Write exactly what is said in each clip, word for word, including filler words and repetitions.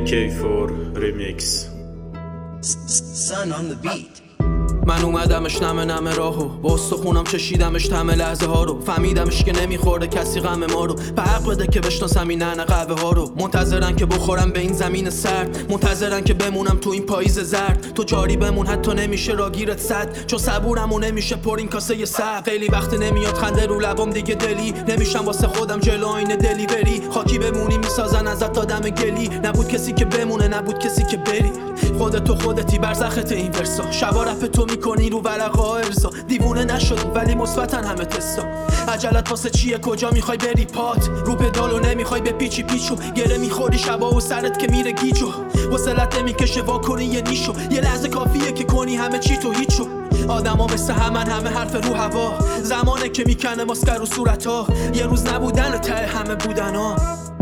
ای کی فور Remix. Sun on the beat. من اومدمش نمه نمه راهو با استخونم چشیدمش تمه لحظه ها رو فهمیدمش که نمیخورده کسی غم ما رو به حق بده که بشناسم این ننه قهوه ها رو منتظرن که بخورم به این زمین سرد منتظرن که بمونم تو این پاییز زرد تو جاری بمون حتی نمیشه راگیرت صد چون صبورمو نمیشه پر این کاسه سرد خیلی وقت نمیاد خنده رو لبام دیگه دلی نمیشم واسه خودم جلو آینه دلی بری خاکی بمونی میسازن ازت آدم گلی نبود کسی که بمونه نبود کسی که بری خودت تو خودتی برزخت این ورسا شبا رپ تو میکنی رو ورقا ارزا دیوونه نشدی ولی مثبتن همه تستا عجلت واسه چیه کجا میخوای بری پات رو پدالو نمیخوای به پیچی پیچو گره میخوری شبا و سرت که میره گیجو وصلت نمیکشه وا کنی یه نیشو یه لحظه کافیه که کنی همه چی تو هیچو آدما مثل همن همه حرف رو هوا زمانه که میکنه ماسکر رو صورتا یه روز نبودن ته همه بودنا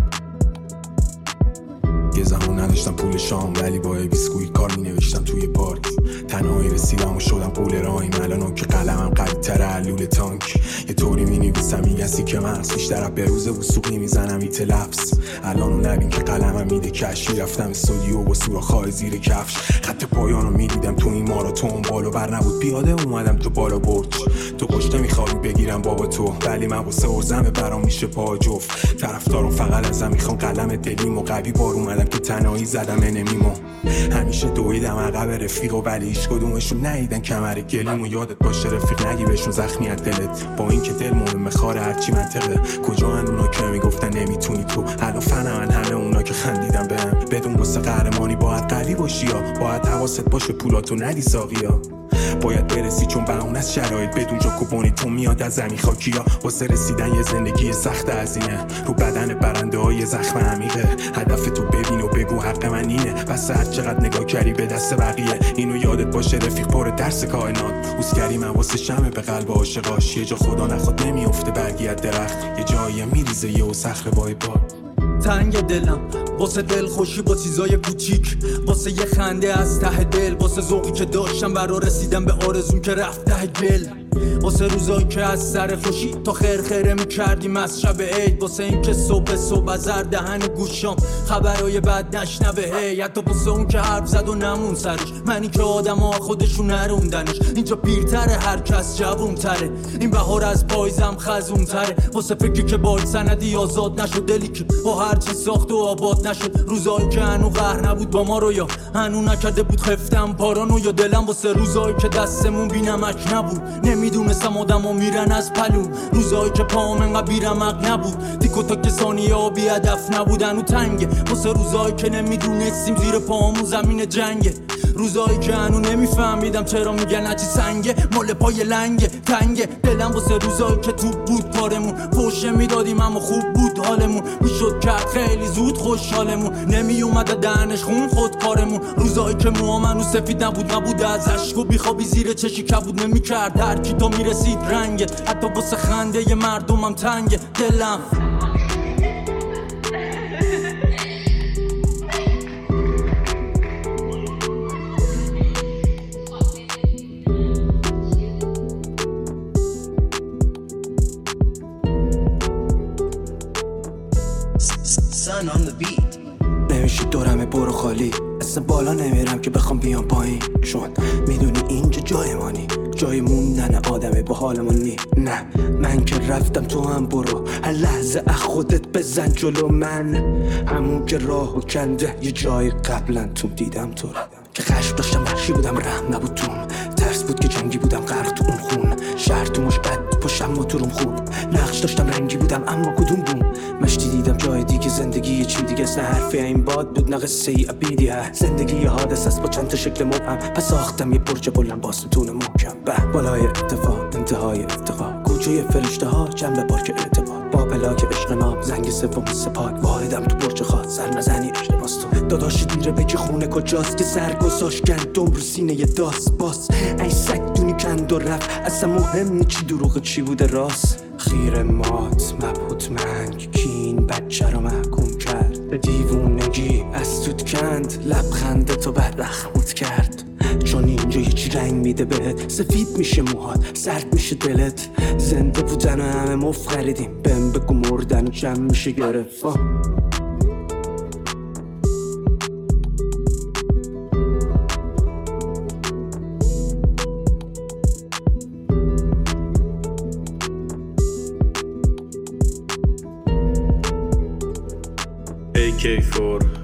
یه زمان نداشتم پول شام ولی با بیسکویت کار می نوشتم توی پارک تنهایی رسیدم و شدم پول رایم الان که قلمم قوی‌تره علول تانک یه طوری می نویسم میگسی که مغز بیشتر به روز وسوق نمیزنم این تلفظ الانو نبین که قلمم میده کشی رفتم استودیو با سوراخ‌های زیر کفش خط پایانو میدیدم تو این ماراتون بالا بر نبود پیاده اومدم تو بالا برج تو پشت میخوام بگیرم بابا تو ولی من واسه ارزم برام میشه پا جفت طرفدارم فقط ازم میخوان قلم دلیم و قوی بار اومدم که تنهایی زدم انمیمو همیشه دویدم عقب رفیق و ولی هیچ کدومشون ندیدن کمر گلیم و یادت باشه رفیق نگی بهشون زخمی از دلت با این که دل مهم خاره هرچی منطقه کجا هن اونا که میگفتن نمیتونی تو الان فنمن همه اونا که خندیدن بهم بدون واسه قهرمانی باید قوی باشی یا باید حواست باشه پولاتو ندی ساقیا باید برسی چون بهونه از شرایط بدون جا کوپونی تو میاد از زمین خاکیا واسه رسیدن یه زندگی سخت هزینه رو بدن برنده های زخم عمیقه هدف تو ببین و بگو حق من اینه بس هر چقدر نگاه کردی به دست بقیه اینو یادت باشه رفیق پر درس کائنات اوسکری من واسه شمه به قلب عاشقاش یه جا خدا نخواد نمیافته برگی از درخت یه جایی میریزه یه و صخره بای باد تنگ دلم واسه دل خوشی با چیزای کوچیک واسه یه خنده از ته دل واسه ذوقی که داشتم برا رسیدم به آرزوم که رفت ته گل واسه روزایی که از سر خوشی تا خیر خیره میکردیم از شب عید واسه این که صبح صبح از هر دهن گوشام خبرای بد نشنوه هی حتی واسه اون که حرف زد و نمون سرش منی که آدم ها خودشون نروندنش اینجا پیرتره هر کس جوون تره این بهار از پایزم خزون تره واسه فکری که باید سندی آزاد نشد دلی که با هر چی ساخت و آباد نشد روزایی که هنو قهر نبود با ما رو یا هنو نکرده بود خفتم پارانو یا دلم واسه روزایی که دستمون بینمک نبود نمیدونستم آدم ها میرن از پلون روزایی که پاهم انقدر بیرمق نبود تیکو تا کسانی ها بی هدف نبودن و تنگه واسه روزایی که نمیدونستیم زیر پاهمون زمین جنگه روزایی که هنو نمیفهمیدم چرا میگن هرچی سنگه مال پای لنگه تنگه دلم واسه روزایی که توپ بود کارمون فوشه میدادیم اما خوب بود حالمون میشد کرد خیلی زود خوشحالمون نمیومد دهنش خون خود کارمون روزایی که موامنو سفید نبود نبود از عشق و بیخوابی زیر چشی کبود نمیکرد هر کی تا میرسید رنگه حتی واسه خنده ی مردمم تنگه دلم Sun on the beat. نمیشه دورمه برو خالی اصلا بالا نمیرم که بخوام بیام پایین چون میدونی اینجا جای مانی جای موندن آدمه با حالمون نی نه من که رفتم تو هم برو هر لحظه از خودت بزن جلو من همون که راهو کنده یه جای قبلا تو دیدم تو رو که خشم داشتم وحشی بودم رحم نبود توم ترس بود که جنگی بودم غرق تو اون خون شهر تو مش بد پشم موتورم خوب نقش داشتم رنگی بودم اما کدوم بوم مشتی دیدم جای دیگه زندگی یه چی دیگه است نه حرفی این باد بود نه قصه ای ابیدی ها زندگی یه حادث است با چند تا شکل مبهم پس ساختم یه برج بلند با ستون محکم به بالای اتفاق انتهای افتقا کوچه فرشته ها جنب پارک اعتبار با پلاک عشق ما زنگ سوم سپاد واحدم تو برج خاص سر نزنی اشتباس تو داداش دیره بگی خونه کجاست که سر گذاشت گندم رو سینه یه داس باس ای سگ دونی کند و رفت اصلا مهم نی چی دروغ چی بوده راست خیر مات مبهوت منگ کین بچه رو محکوم کرد به دیوونگی از توت کند لبخند تو بر رخموت کرد چون اینجا یه چی رنگ میده بهت سفید میشه موهات سرد میشه دلت زنده بودن و همه مفت خریدیم بهم بگو مردن جمع میشه گرفت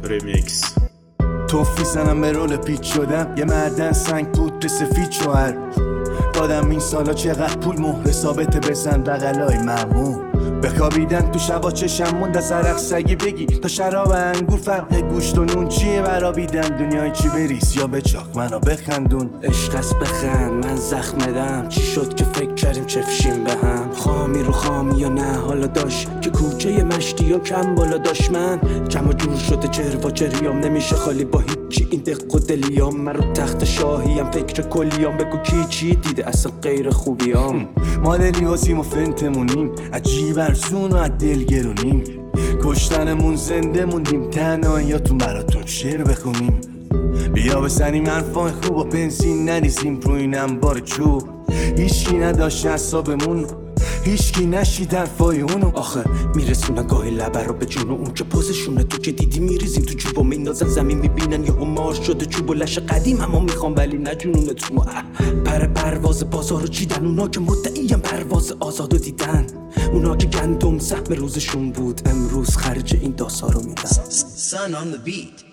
ریمیکس. توفی زنم به رول پیچ شدم، یه معدن سنگ بود به سفید شوهر دادم این سالا چقدر پول مهر ثابت بزن بغلای ممنون بخوابیدن تو شبا چشم موند از عرق سگی بگی تا شراب انگور فرق گوشت و نون چیه برابیدن دنیای چی بریز یا به چاک منو بخندون عشق است بخند من زخمدم چی شد که فکر کردیم چفشیم به هم خامی رو خامی یا نه حالا داشت که کوچه مشتی یا کم بالا داشت من کم و جور شده چهر و چریام نمیشه خالی با هیچی این دق و دلیام من رو تخت شاهیم فکر کلیام بگو کی چی دیده اصلا غیر خوبیام مادلی واسیم و فنتمونیم عجیب ارزون و از دل گرونیم کشتنمون زنده موندیم تنهاییاتون براتون شعر بخونیم بیا بزنیم حرفای خوب و بنزین نریزیم رو این انبار چوب هیچکی نداشت حسابمون هیچکی نشید حرفای اونو آخه میرسونن گاهی لبر رو به جون اون که پوزشونه تو که دیدی میریزیم تو چوب و میندازن زمین میبینن یه مارش شده چوب و لش قدیم اما میخوام ولی نجونونه تو پر پرواز بازار رو چیدن اونا که مدعیم پرواز آزاد رو دیدن اونا که گندم سهم روزشون بود امروز خرج این داسا رو میدن Sun on the beat.